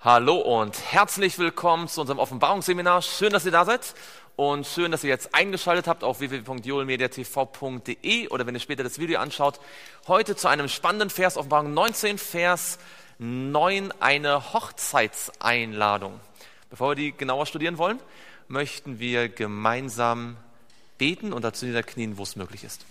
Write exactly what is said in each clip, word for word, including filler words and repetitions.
Hallo und herzlich willkommen zu unserem Offenbarungsseminar. Schön, dass ihr da seid und schön, dass ihr jetzt eingeschaltet habt auf w w w punkt joelmediatv punkt de oder wenn ihr später das Video anschaut. Heute zu einem spannenden Vers, Offenbarung neunzehn, Vers neun, eine Hochzeitseinladung. Bevor wir die genauer studieren wollen, möchten wir gemeinsam beten und dazu niederknien, wo es möglich ist.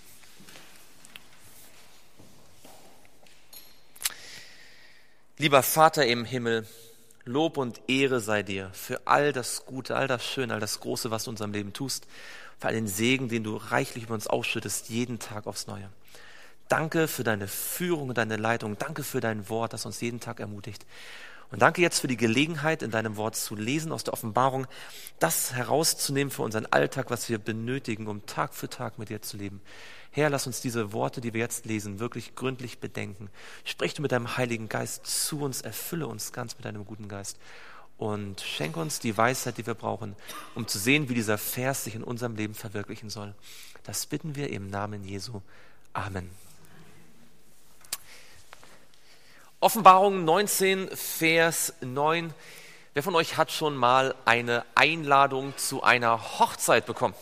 Lieber Vater im Himmel, Lob und Ehre sei dir für all das Gute, all das Schöne, all das Große, was du in unserem Leben tust, für all den Segen, den du reichlich über uns ausschüttest, jeden Tag aufs Neue. Danke für deine Führung und deine Leitung. Danke für dein Wort, das uns jeden Tag ermutigt. Und danke jetzt für die Gelegenheit, in deinem Wort zu lesen, aus der Offenbarung, das herauszunehmen für unseren Alltag, was wir benötigen, um Tag für Tag mit dir zu leben. Herr, lass uns diese Worte, die wir jetzt lesen, wirklich gründlich bedenken. Sprich du mit deinem Heiligen Geist zu uns, erfülle uns ganz mit deinem guten Geist und schenke uns die Weisheit, die wir brauchen, um zu sehen, wie dieser Vers sich in unserem Leben verwirklichen soll. Das bitten wir im Namen Jesu. Amen. Offenbarung neunzehn, Vers neun. Wer von euch hat schon mal eine Einladung zu einer Hochzeit bekommen?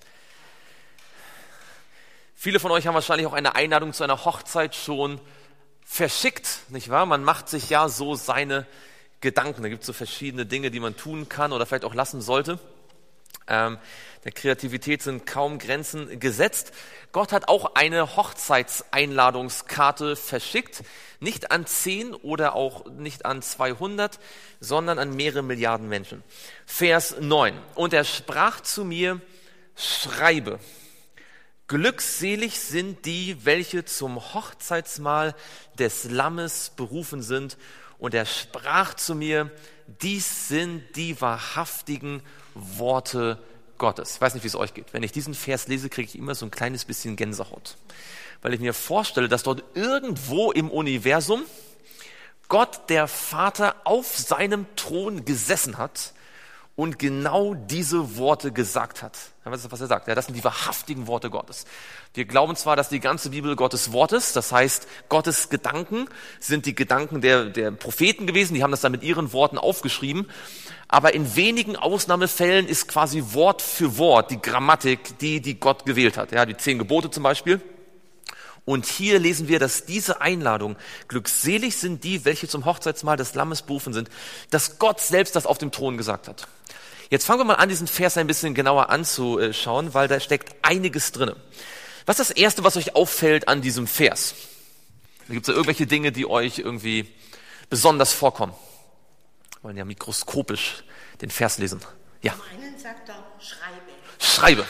Viele von euch haben wahrscheinlich auch eine Einladung zu einer Hochzeit schon verschickt, nicht wahr? Man macht sich ja so seine Gedanken. Da gibt es so verschiedene Dinge, die man tun kann oder vielleicht auch lassen sollte. Ähm, der Kreativität sind kaum Grenzen gesetzt. Gott hat auch eine Hochzeitseinladungskarte verschickt. Nicht an zehn oder auch nicht an zweihundert, sondern an mehrere Milliarden Menschen. Vers neun. Und er sprach zu mir, schreibe. Glückselig sind die, welche zum Hochzeitsmahl des Lammes berufen sind. Und er sprach zu mir, dies sind die wahrhaftigen Worte Gottes. Ich weiß nicht, wie es euch geht. Wenn ich diesen Vers lese, kriege ich immer so ein kleines bisschen Gänsehaut. Weil ich mir vorstelle, dass dort irgendwo im Universum Gott, der Vater, auf seinem Thron gesessen hat und genau diese Worte gesagt hat. Was ist, was er sagt? Ja, das sind die wahrhaftigen Worte Gottes. Wir glauben zwar, dass die ganze Bibel Gottes Wort ist, das heißt, Gottes Gedanken sind die Gedanken der, der Propheten gewesen, die haben das dann mit ihren Worten aufgeschrieben, aber in wenigen Ausnahmefällen ist quasi Wort für Wort die Grammatik, die, die Gott gewählt hat. Ja, die zehn Gebote zum Beispiel. Und hier lesen wir, dass diese Einladung, glückselig sind die, welche zum Hochzeitsmahl des Lammes berufen sind, dass Gott selbst das auf dem Thron gesagt hat. Jetzt fangen wir mal an, diesen Vers ein bisschen genauer anzuschauen, weil da steckt einiges drin. Was ist das Erste, was euch auffällt an diesem Vers? Da gibt es ja irgendwelche Dinge, die euch irgendwie besonders vorkommen. Wir wollen ja mikroskopisch den Vers lesen. Ja. Zum einen sagt er, schreibe. Schreibe.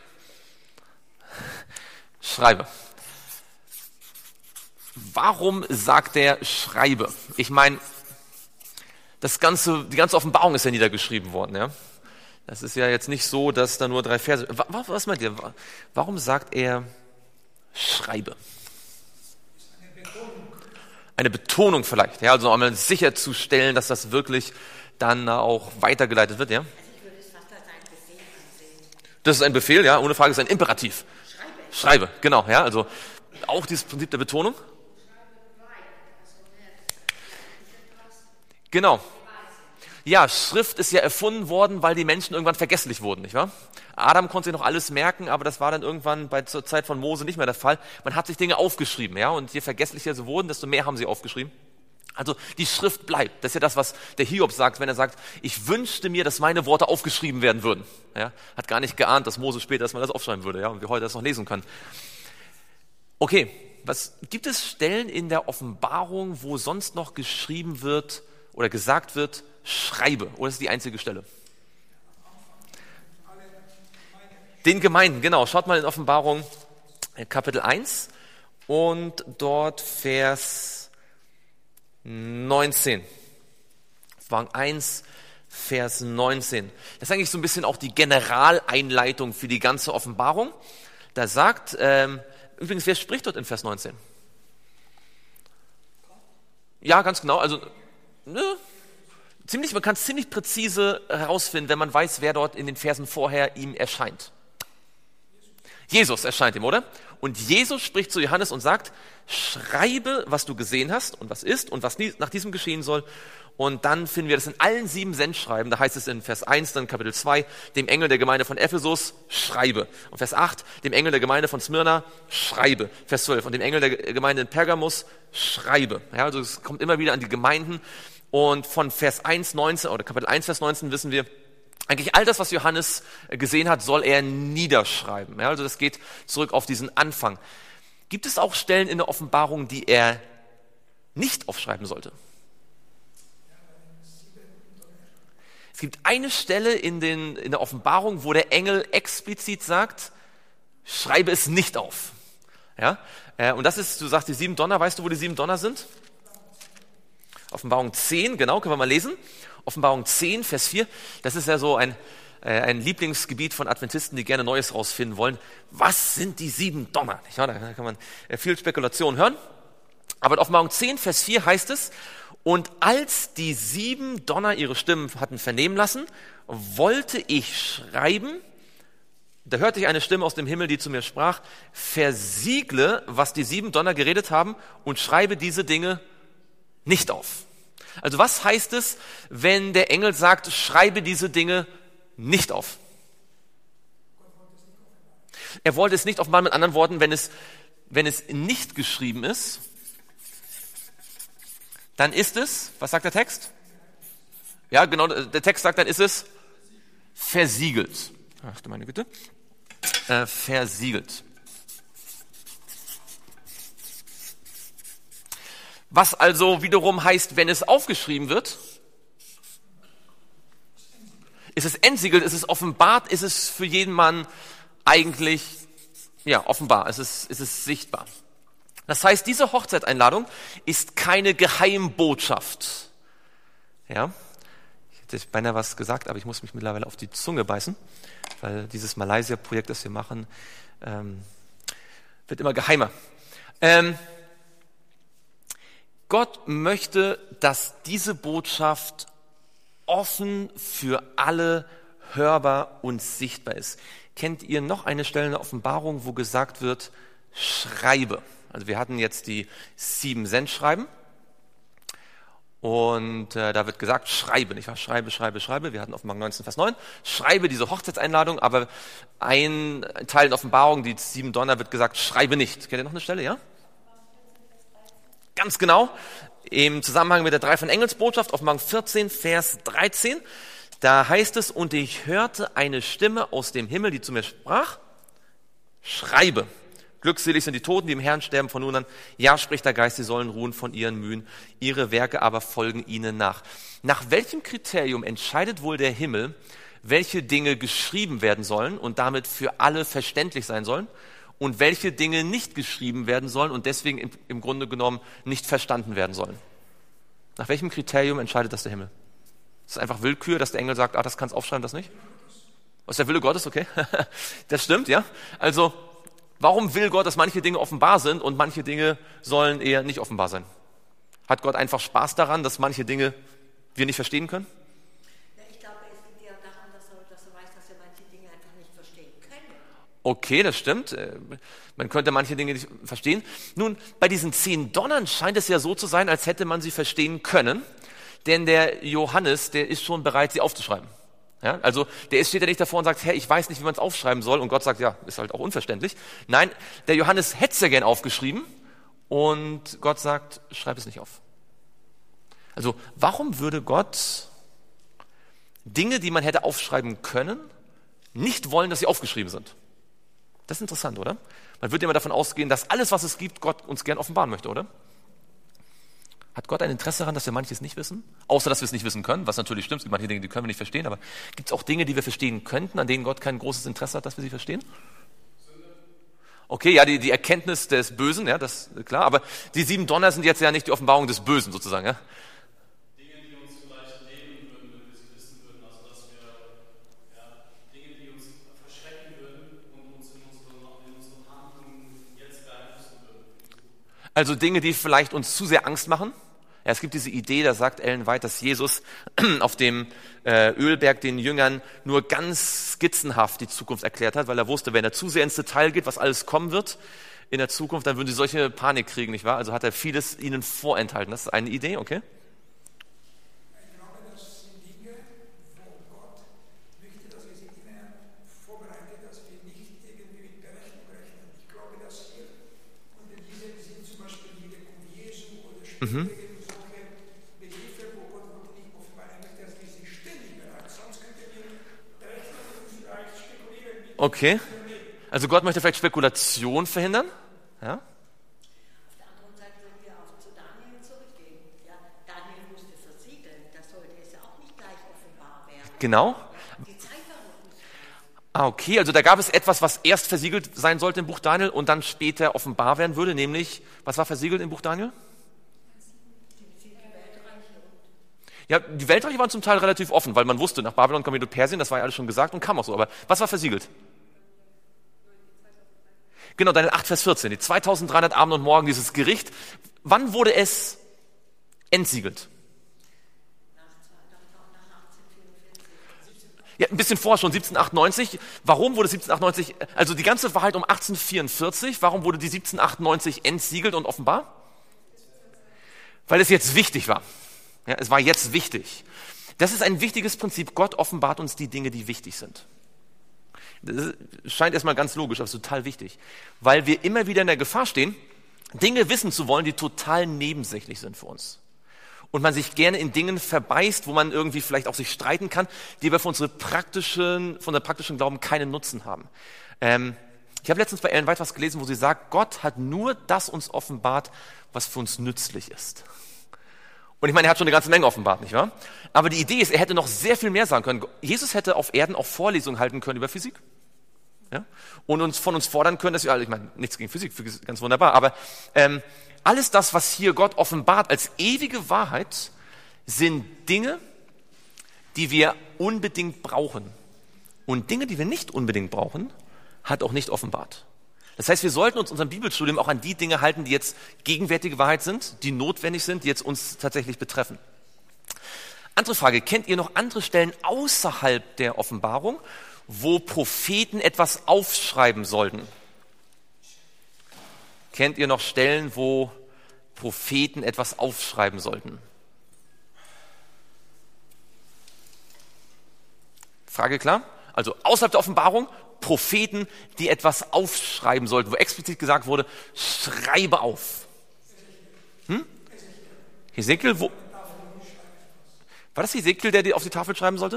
Schreibe. Warum sagt er schreibe? Ich meine, das ganze, die ganze Offenbarung ist ja niedergeschrieben worden, ja. Das ist ja jetzt nicht so, dass da nur drei Verse. Was, was meint ihr? Warum sagt er schreibe? Eine Betonung. Eine Betonung vielleicht, ja, also um sicherzustellen, dass das wirklich dann auch weitergeleitet wird, ja. Also ich würde es fast als einen Befehl ansehen. Das ist ein Befehl, ja, ohne Frage ist ein Imperativ. Schreibe. Schreibe, genau, ja, also auch dieses Prinzip der Betonung. Genau. Ja, Schrift ist ja erfunden worden, weil die Menschen irgendwann vergesslich wurden, nicht wahr? Adam konnte sich noch alles merken, aber das war dann irgendwann bei zur Zeit von Mose nicht mehr der Fall. Man hat sich Dinge aufgeschrieben, ja, und je vergesslicher sie wurden, desto mehr haben sie aufgeschrieben. Also die Schrift bleibt. Das ist ja das, was der Hiob sagt, wenn er sagt, ich wünschte mir, dass meine Worte aufgeschrieben werden würden. Ja, hat gar nicht geahnt, dass Mose später, dass man das aufschreiben würde, ja, und wir heute das noch lesen können. Okay, was gibt es Stellen in der Offenbarung, wo sonst noch geschrieben wird oder gesagt wird, schreibe, oder ist die einzige Stelle? Den Gemeinden, genau. Schaut mal in Offenbarung Kapitel eins und dort Vers neunzehn. Offenbarung eins, Vers neunzehn. Das ist eigentlich so ein bisschen auch die Generaleinleitung für die ganze Offenbarung. Da sagt, ähm, übrigens, wer spricht dort in Vers neunzehn? Ja, ganz genau, also ne, ziemlich, man kann es ziemlich präzise herausfinden, wenn man weiß, wer dort in den Versen vorher ihm erscheint. Jesus erscheint ihm, oder? Und Jesus spricht zu Johannes und sagt, schreibe, was du gesehen hast und was ist und was nach diesem geschehen soll Und dann finden wir das in allen sieben Sendschreiben. Da heißt es in Vers eins, dann Kapitel zwei, dem Engel der Gemeinde von Ephesus, schreibe. Und Vers acht, dem Engel der Gemeinde von Smyrna, schreibe. Vers zwölf, und dem Engel der Gemeinde in Pergamus, schreibe. Ja, also es kommt immer wieder an die Gemeinden. Und von Vers eins, neunzehn, oder Kapitel eins, Vers neunzehn wissen wir, eigentlich all das, was Johannes gesehen hat, soll er niederschreiben. Ja, also das geht zurück auf diesen Anfang. Gibt es auch Stellen in der Offenbarung, die er nicht aufschreiben sollte? Es gibt eine Stelle in, den, in der Offenbarung, wo der Engel explizit sagt, schreibe es nicht auf. Ja? Und das ist, du sagst, die sieben Donner, weißt du, wo die sieben Donner sind? Offenbarung zehn, genau, können wir mal lesen. Offenbarung zehn, Vers vier, das ist ja so ein, äh, ein Lieblingsgebiet von Adventisten, die gerne Neues rausfinden wollen. Was sind die sieben Donner? Ja, da kann man viel Spekulation hören. Aber in Offenbarung zehn, Vers vier heißt es, und als die sieben Donner ihre Stimmen hatten vernehmen lassen, wollte ich schreiben, da hörte ich eine Stimme aus dem Himmel, die zu mir sprach, versiegle, was die sieben Donner geredet haben und schreibe diese Dinge nicht auf. Also was heißt es, wenn der Engel sagt, schreibe diese Dinge nicht auf? Er wollte es nicht offenbaren, mit anderen Worten, wenn es, wenn es nicht geschrieben ist, dann ist es, was sagt der Text? Ja, genau, der Text sagt, dann ist es versiegelt. Ach du meine Güte. Äh, versiegelt. Was also wiederum heißt, wenn es aufgeschrieben wird, ist es entsiegelt, ist es offenbart, ist es für jeden Mann eigentlich, ja, offenbar, ist es, ist es sichtbar. Das heißt, diese Hochzeitseinladung ist keine Geheimbotschaft. Ja, ich hätte beinahe was gesagt, aber ich muss mich mittlerweile auf die Zunge beißen, weil dieses Malaysia-Projekt, das wir machen, ähm, wird immer geheimer. Ähm, Gott möchte, dass diese Botschaft offen für alle hörbar und sichtbar ist. Kennt ihr noch eine Stelle in der Offenbarung, wo gesagt wird, schreibe? Also wir hatten jetzt die sieben Sendschreiben und äh, da wird gesagt, schreibe, nicht wahr? Schreibe, schreibe, schreibe. Wir hatten Offenbarung neunzehn, Vers neun. Schreibe diese Hochzeitseinladung, aber ein Teil in der Offenbarung, die sieben Donner, wird gesagt, schreibe nicht. Kennt ihr noch eine Stelle, ja? Ganz genau, im Zusammenhang mit der drei von Engelsbotschaft, Offenbarung vierzehn, Vers dreizehn, da heißt es, und ich hörte eine Stimme aus dem Himmel, die zu mir sprach, schreibe. Glückselig sind die Toten, die im Herrn sterben von nun an. Ja, spricht der Geist, sie sollen ruhen von ihren Mühen, ihre Werke aber folgen ihnen nach. Nach welchem Kriterium entscheidet wohl der Himmel, welche Dinge geschrieben werden sollen und damit für alle verständlich sein sollen und welche Dinge nicht geschrieben werden sollen und deswegen im, im Grunde genommen nicht verstanden werden sollen? Nach welchem Kriterium entscheidet das der Himmel? Ist es einfach Willkür, dass der Engel sagt, ah, das kannst du aufschreiben, das nicht? Ist der Wille Gottes, okay? Das stimmt, ja? Also, warum will Gott, dass manche Dinge offenbar sind und manche Dinge sollen eher nicht offenbar sein? Hat Gott einfach Spaß daran, dass manche Dinge wir nicht verstehen können? Ja, ich glaube, es liegt eher daran, dass er, dass er weiß, dass er manche Dinge einfach nicht verstehen können. Okay, das stimmt. Man könnte manche Dinge nicht verstehen. Nun, bei diesen zehn Donnern scheint es ja so zu sein, als hätte man sie verstehen können, denn der Johannes, der ist schon bereit, sie aufzuschreiben. Ja, also der ist, steht ja nicht davor und sagt, Herr, ich weiß nicht, wie man es aufschreiben soll. Und Gott sagt, ja, ist halt auch unverständlich. Nein, der Johannes hätte es ja gern aufgeschrieben und Gott sagt, schreib es nicht auf. Also warum würde Gott Dinge, die man hätte aufschreiben können, nicht wollen, dass sie aufgeschrieben sind? Das ist interessant, oder? Man würde ja immer davon ausgehen, dass alles, was es gibt, Gott uns gern offenbaren möchte, oder? Hat Gott ein Interesse daran, dass wir manches nicht wissen? Außer, dass wir es nicht wissen können, was natürlich stimmt. Es gibt manche Dinge, die können wir nicht verstehen. Aber gibt es auch Dinge, die wir verstehen könnten, an denen Gott kein großes Interesse hat, dass wir sie verstehen? Okay, ja, die, die Erkenntnis des Bösen, ja, das ist klar. Aber die sieben Donner sind jetzt ja nicht die Offenbarung des Bösen sozusagen, ja? Dinge, die uns vielleicht nehmen würden, wenn wir sie wissen würden. Also, dass wir, ja, Dinge, die uns verschrecken würden und uns in unseren, in unseren Handlungen jetzt beeinflussen würden. Also Dinge, die vielleicht uns zu sehr Angst machen. Ja, es gibt diese Idee, da sagt Ellen White, dass Jesus auf dem äh, Ölberg den Jüngern nur ganz skizzenhaft die Zukunft erklärt hat, weil er wusste, wenn er zu sehr ins Detail geht, was alles kommen wird in der Zukunft, dann würden sie solche Panik kriegen, nicht wahr? Also hat er vieles ihnen vorenthalten. Das ist eine Idee, okay? Mhm. Solche Begriffe, wo Gott wollte nicht offenbar eigentlich, dass wir sich ständig bereit. Sonst könnten wir vielleicht spekulieren. Okay. Also Gott möchte vielleicht Spekulation verhindern. Ja. Auf der anderen Seite würden wir auch zu Daniel zurückgehen. Ja, Daniel musste versiegeln, da sollte es ja auch nicht gleich offenbar werden. Genau. Die Zeit war noch nicht. Ah, okay, also da gab es etwas, was erst versiegelt sein sollte im Buch Daniel und dann später offenbar werden würde, nämlich, was war versiegelt im Buch Daniel? Ja, die Weltreiche waren zum Teil relativ offen, weil man wusste, nach Babylon kommt Medo-Persien, das war ja alles schon gesagt und kam auch so. Aber was war versiegelt? Genau, Daniel acht, Vers vierzehn, die zweitausenddreihundert Abend und Morgen, dieses Gericht. Wann wurde es entsiegelt? Ja, ein bisschen vorher schon, siebzehnhundertachtundneunzig. Warum wurde siebzehnhundertachtundneunzig, also die ganze Wahrheit um achtzehnhundertvierundvierzig, warum wurde die siebzehnhundertachtundneunzig entsiegelt und offenbar? Weil es jetzt wichtig war. Ja, es war jetzt wichtig. Das ist ein wichtiges Prinzip. Gott offenbart uns die Dinge, die wichtig sind. Das scheint erstmal ganz logisch, aber es ist total wichtig. Weil wir immer wieder in der Gefahr stehen, Dinge wissen zu wollen, die total nebensächlich sind für uns. Und man sich gerne in Dingen verbeißt, wo man irgendwie vielleicht auch sich streiten kann, die aber für unsere praktischen, von der praktischen Glauben keinen Nutzen haben. Ähm, ich habe letztens bei Ellen White was gelesen, wo sie sagt, Gott hat nur das uns offenbart, was für uns nützlich ist. Und ich meine, er hat schon eine ganze Menge offenbart, nicht wahr? Aber die Idee ist, er hätte noch sehr viel mehr sagen können. Jesus hätte auf Erden auch Vorlesungen halten können über Physik. Ja? Und uns von uns fordern können, dass wir, ich meine, nichts gegen Physik, Physik ist ganz wunderbar, aber ähm, alles das, was hier Gott offenbart als ewige Wahrheit, sind Dinge, die wir unbedingt brauchen. Und Dinge, die wir nicht unbedingt brauchen, hat auch nicht offenbart. Das heißt, wir sollten uns unserem Bibelstudium auch an die Dinge halten, die jetzt gegenwärtige Wahrheit sind, die notwendig sind, die jetzt uns tatsächlich betreffen. Andere Frage, kennt ihr noch andere Stellen außerhalb der Offenbarung, wo Propheten etwas aufschreiben sollten? Kennt ihr noch Stellen, wo Propheten etwas aufschreiben sollten? Frage klar? Also außerhalb der Offenbarung, Propheten, die etwas aufschreiben sollten, wo explizit gesagt wurde, schreibe auf. Hm? Hesekiel, wo? War das Hesekiel, der die auf die Tafel schreiben sollte?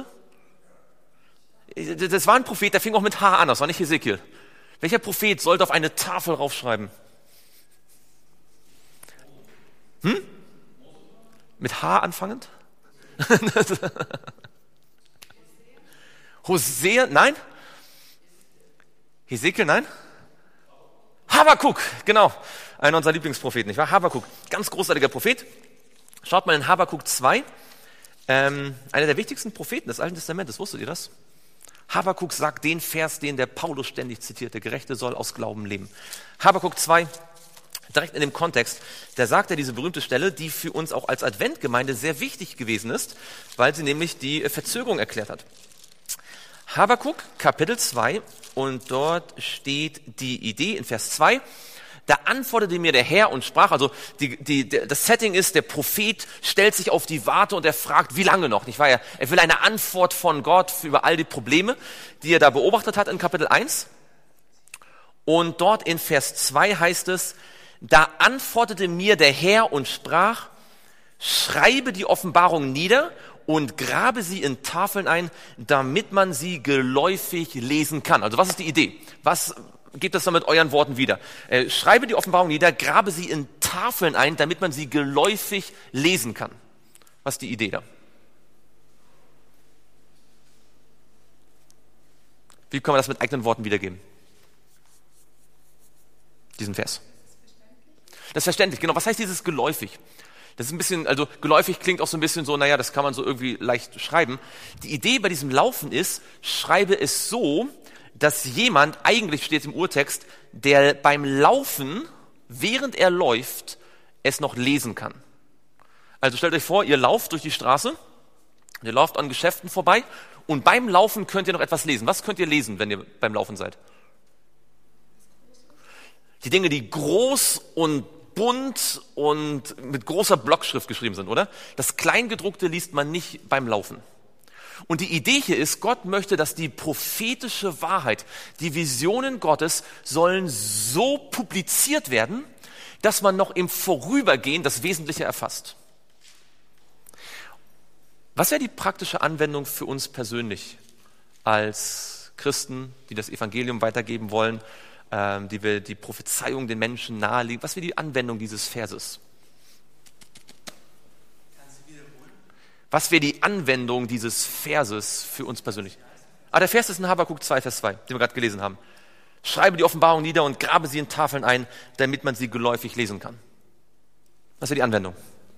Das war ein Prophet, der fing auch mit H an, das war nicht Hesekiel. Welcher Prophet sollte auf eine Tafel raufschreiben? Hm? Mit H anfangend? Hosea, nein? Hesekiel, nein? Habakuk, genau. Einer unserer Lieblingspropheten, nicht wahr? Habakuk, ganz großartiger Prophet. Schaut mal in Habakuk zwei. Ähm, einer der wichtigsten Propheten des Alten Testamentes, wusstet ihr das? Habakuk sagt den Vers, den der Paulus ständig zitiert, der Gerechte soll aus Glauben leben. Habakuk zwei, direkt in dem Kontext, da sagt er diese berühmte Stelle, die für uns auch als Adventgemeinde sehr wichtig gewesen ist, weil sie nämlich die Verzögerung erklärt hat. Habakuk, Kapitel zwei, und dort steht die Idee in Vers zwei, da antwortete mir der Herr und sprach, also die, die, das Setting ist, der Prophet stellt sich auf die Warte und er fragt, wie lange noch, nicht wahr? Er, er will eine Antwort von Gott über all die Probleme, die er da beobachtet hat in Kapitel eins. Und dort in Vers zwei heißt es, da antwortete mir der Herr und sprach, schreibe die Offenbarung nieder und grabe sie in Tafeln ein, damit man sie geläufig lesen kann. Also was ist die Idee? Was gebt das dann mit euren Worten wieder? Äh, schreibe die Offenbarung nieder, grabe sie in Tafeln ein, damit man sie geläufig lesen kann. Was ist die Idee da? Wie können wir das mit eigenen Worten wiedergeben? Diesen Vers. Das ist verständlich, genau. Was heißt dieses geläufig? Das ist ein bisschen, also geläufig klingt auch so ein bisschen so, naja, das kann man so irgendwie leicht schreiben. Die Idee bei diesem Laufen ist, schreibe es so, dass jemand, eigentlich steht es im Urtext, der beim Laufen, während er läuft, es noch lesen kann. Also stellt euch vor, ihr lauft durch die Straße, ihr lauft an Geschäften vorbei und beim Laufen könnt ihr noch etwas lesen. Was könnt ihr lesen, wenn ihr beim Laufen seid? Die Dinge, die groß und bunt und mit großer Blockschrift geschrieben sind, oder? Das Kleingedruckte liest man nicht beim Laufen. Und die Idee hier ist, Gott möchte, dass die prophetische Wahrheit, die Visionen Gottes sollen so publiziert werden, dass man noch im Vorübergehen das Wesentliche erfasst. Was wäre die praktische Anwendung für uns persönlich als Christen, die das Evangelium weitergeben wollen, ähm, die wir die Prophezeiung den Menschen nahelegen? Was wäre die Anwendung dieses Verses? Was wäre die Anwendung dieses Verses für uns persönlich? Ah, der Vers ist in Habakuk zwei, Vers zwei, den wir gerade gelesen haben. Schreibe die Offenbarung nieder und grabe sie in Tafeln ein, damit man sie geläufig lesen kann. Was wäre die Anwendung?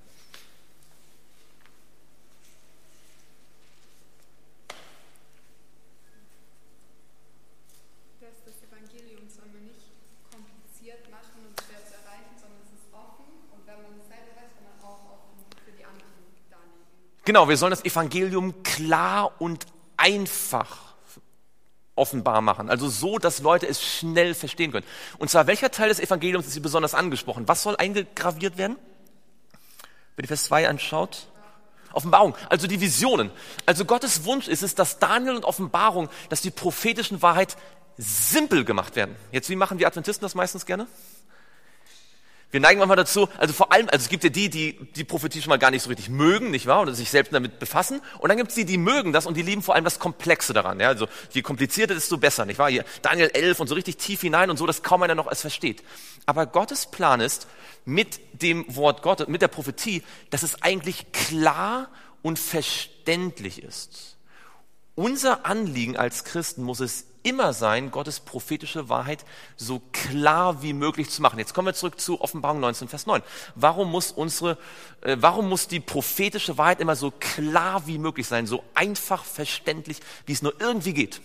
Das Evangelium soll man nicht kompliziert machen und schwer zu erreichen, sondern es ist offen. Und wenn man es selber weiß, kann man auch offen für die anderen darlegen. Genau, wir sollen das Evangelium klar und einfach offenbar machen. Also so, dass Leute es schnell verstehen können. Und zwar, welcher Teil des Evangeliums ist hier besonders angesprochen? Was soll eingegraviert werden? Wenn ihr Vers zwei anschaut. Offenbarung, also die Visionen. Also Gottes Wunsch ist es, dass Daniel und Offenbarung, dass die prophetischen Wahrheit simpel gemacht werden. Jetzt, wie machen wir Adventisten das meistens gerne? Wir neigen manchmal dazu, also vor allem, also es gibt ja die, die die Prophetie schon mal gar nicht so richtig mögen, nicht wahr, oder sich selbst damit befassen. Und dann gibt es die, die mögen das und die lieben vor allem das Komplexe daran. Ja? Also je komplizierter, desto besser, nicht wahr? Hier Daniel elf und so richtig tief hinein und so, dass kaum einer noch es versteht. Aber Gottes Plan ist, mit dem Wort Gottes, mit der Prophetie, dass es eigentlich klar und verständlich ist. Unser Anliegen als Christen muss es immer sein, Gottes prophetische Wahrheit so klar wie möglich zu machen. Jetzt kommen wir zurück zu Offenbarung neunzehn, Vers neun. Warum muss unsere, äh, warum muss die prophetische Wahrheit immer so klar wie möglich sein, so einfach verständlich, wie es nur irgendwie geht?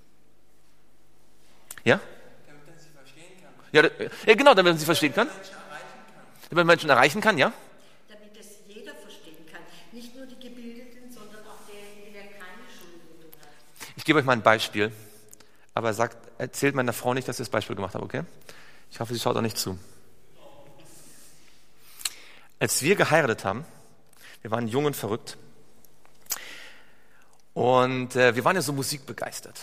Ja? Damit man sie verstehen kann. Ja, d- ja genau, damit man sie verstehen kann. Menschen erreichen kann. Damit man Menschen erreichen kann, ja? Damit es jeder verstehen kann. Nicht nur die Gebildeten, sondern auch derjenige, der keine Schulbildung hat. Ich gebe euch mal ein Beispiel. Aber sagt, erzählt meiner Frau nicht, dass ich das Beispiel gemacht habe, okay? Ich hoffe, sie schaut auch nicht zu. Als wir geheiratet haben, wir waren jung und verrückt und äh, wir waren ja so musikbegeistert.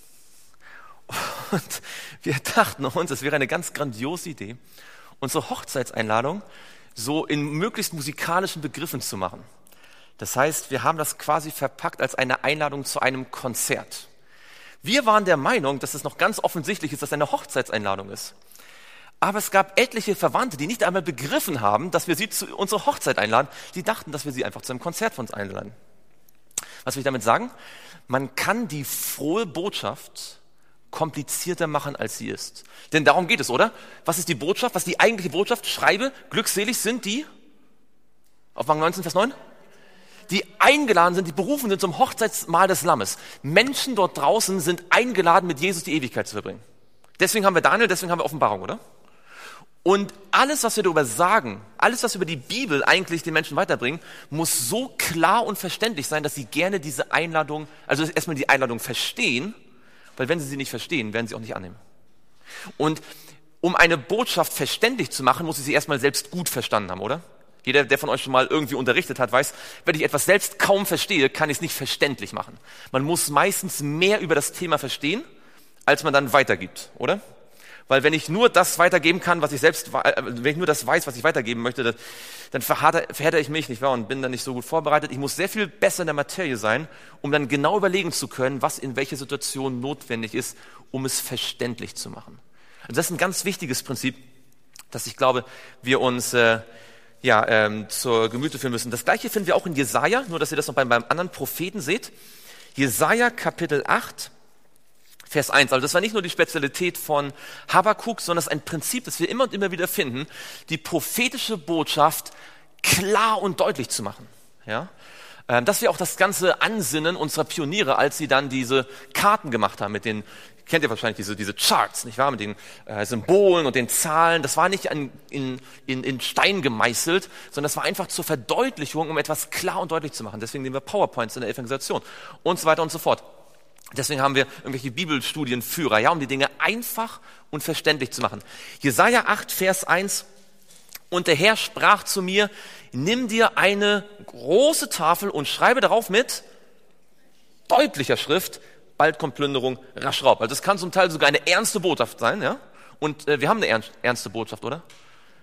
Und wir dachten uns, es wäre eine ganz grandiose Idee, unsere Hochzeitseinladung so in möglichst musikalischen Begriffen zu machen. Das heißt, wir haben das quasi verpackt als eine Einladung zu einem Konzert. Wir waren der Meinung, dass es noch ganz offensichtlich ist, dass es eine Hochzeitseinladung ist. Aber es gab etliche Verwandte, die nicht einmal begriffen haben, dass wir sie zu unserer Hochzeit einladen. Die dachten, dass wir sie einfach zu einem Konzert von uns einladen. Was will ich damit sagen? Man kann die frohe Botschaft komplizierter machen, als sie ist. Denn darum geht es, oder? Was ist die Botschaft? Was ist die eigentliche Botschaft? Schreibe, glückselig sind die, Offenbarung neunzehn, Vers neun, die eingeladen sind, die berufen sind zum Hochzeitsmahl des Lammes. Menschen dort draußen sind eingeladen, mit Jesus die Ewigkeit zu verbringen. Deswegen haben wir Daniel, deswegen haben wir Offenbarung, oder? Und alles, was wir darüber sagen, alles, was wir über die Bibel eigentlich den Menschen weiterbringen, muss so klar und verständlich sein, dass sie gerne diese Einladung, also erstmal die Einladung verstehen, weil wenn sie sie nicht verstehen, werden sie auch nicht annehmen. Und um eine Botschaft verständlich zu machen, muss sie sie erstmal selbst gut verstanden haben, oder? Jeder, der von euch schon mal irgendwie unterrichtet hat, weiß, wenn ich etwas selbst kaum verstehe, kann ich es nicht verständlich machen. Man muss meistens mehr über das Thema verstehen, als man dann weitergibt, oder? Weil wenn ich nur das weitergeben kann, was ich selbst, wenn ich nur das weiß, was ich weitergeben möchte, dann verhärte ich mich, nicht wahr, und bin dann nicht so gut vorbereitet. Ich muss sehr viel besser in der Materie sein, um dann genau überlegen zu können, was in welcher Situation notwendig ist, um es verständlich zu machen. Also das ist ein ganz wichtiges Prinzip, dass ich glaube, wir uns äh, ja, ähm, zur Gemüte führen müssen. Das Gleiche finden wir auch in Jesaja, nur dass ihr das noch beim, beim anderen Propheten seht. Jesaja Kapitel acht, Vers eins. Also das war nicht nur die Spezialität von Habakuk, sondern es ist ein Prinzip, das wir immer und immer wieder finden, die prophetische Botschaft klar und deutlich zu machen. Ja? Ähm, das wäre auch das ganze Ansinnen unserer Pioniere, als sie dann diese Karten gemacht haben mit den, kennt ihr wahrscheinlich diese, diese Charts, nicht wahr? Mit den äh, Symbolen und den Zahlen. Das war nicht an, in, in, in Stein gemeißelt, sondern das war einfach zur Verdeutlichung, um etwas klar und deutlich zu machen. Deswegen nehmen wir PowerPoints in der Evangelisation und so weiter und so fort. Deswegen haben wir irgendwelche Bibelstudienführer, ja, um die Dinge einfach und verständlich zu machen. Jesaja acht, Vers eins. Und der Herr sprach zu mir, nimm dir eine große Tafel und schreibe darauf mit deutlicher Schrift, bald kommt Plünderung, rasch Raub. Also das kann zum Teil sogar eine ernste Botschaft sein, ja. Und äh, wir haben eine ernst, ernste Botschaft, oder?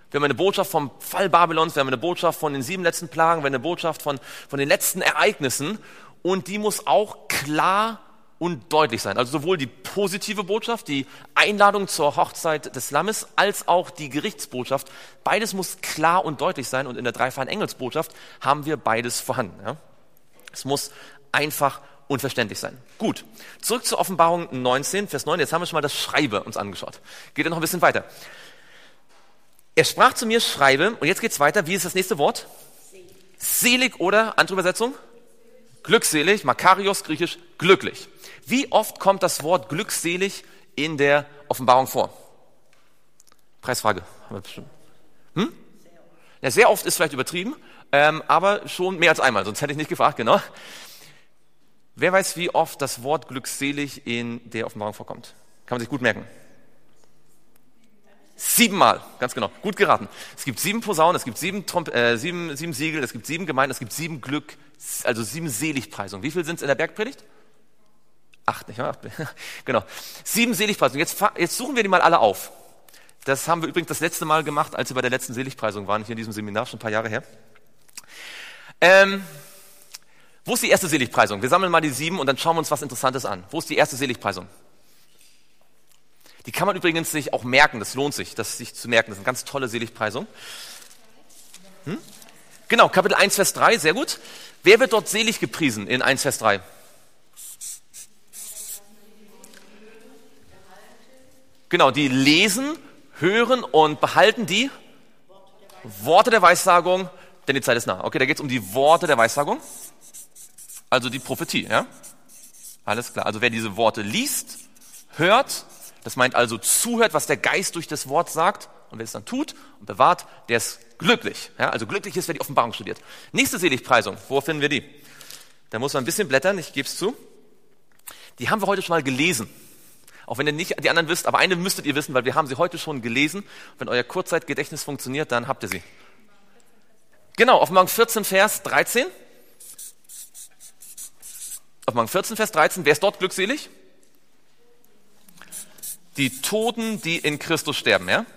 Wir haben eine Botschaft vom Fall Babylons, wir haben eine Botschaft von den sieben letzten Plagen, wir haben eine Botschaft von, von den letzten Ereignissen und die muss auch klar und deutlich sein. Also sowohl die positive Botschaft, die Einladung zur Hochzeit des Lammes, als auch die Gerichtsbotschaft. Beides muss klar und deutlich sein und in der dreifachen Engelsbotschaft haben wir beides vorhanden. Ja? Es muss einfach und verständlich sein. Gut, zurück zur Offenbarung neunzehn, Vers neun. Jetzt haben wir schon mal das Schreibe uns angeschaut. Geht ja noch ein bisschen weiter. Er sprach zu mir, schreibe, und jetzt geht's weiter. Wie ist das nächste Wort? Selig, Selig oder, andere Übersetzung? Glückselig, Makarios, griechisch, glücklich. Wie oft kommt das Wort glückselig in der Offenbarung vor? Preisfrage. Haben wir bestimmt. Hm? Ja, sehr oft ist vielleicht übertrieben, ähm, aber schon mehr als einmal, sonst hätte ich nicht gefragt, genau. Wer weiß, wie oft das Wort glückselig in der Offenbarung vorkommt? Kann man sich gut merken. Siebenmal, ganz genau, gut geraten. Es gibt sieben Posaunen, es gibt sieben, Tromp- äh, sieben, sieben Siegel, es gibt sieben Gemeinden, es gibt sieben Glück, also sieben Seligpreisungen. Wie viel sind es in der Bergpredigt? Acht, nicht wahr? Genau. Sieben Seligpreisungen. Jetzt, jetzt suchen wir die mal alle auf. Das haben wir übrigens das letzte Mal gemacht, als wir bei der letzten Seligpreisung waren, hier in diesem Seminar, schon ein paar Jahre her. Ähm, wo ist die erste Seligpreisung? Wir sammeln mal die sieben und dann schauen wir uns was Interessantes an. Wo ist die erste Seligpreisung? Die kann man übrigens sich auch merken, das lohnt sich, das sich zu merken. Das ist eine ganz tolle Seligpreisung. Hm? Genau, Kapitel eins, Vers drei, sehr gut. Wer wird dort selig gepriesen in eins, Vers drei? Genau, die lesen, hören und behalten die Worte der Weissagung, denn die Zeit ist nah. Okay, da geht es um die Worte der Weissagung, also die Prophetie. Ja? Alles klar, also wer diese Worte liest, hört, das meint also zuhört, was der Geist durch das Wort sagt, und wer es dann tut und bewahrt, der ist glücklich. Ja? Also glücklich ist, wer die Offenbarung studiert. Nächste Seligpreisung, wo finden wir die? Da muss man ein bisschen blättern, ich gebe es zu. Die haben wir heute schon mal gelesen. Auch wenn ihr nicht die anderen wisst, aber eine müsstet ihr wissen, weil wir haben sie heute schon gelesen. Wenn euer Kurzzeitgedächtnis funktioniert, dann habt ihr sie. Genau, Offenbarung vierzehn, Vers dreizehn. Offenbarung vierzehn, Vers dreizehn. Wer ist dort glückselig? Die Toten, die in Christus sterben, ja?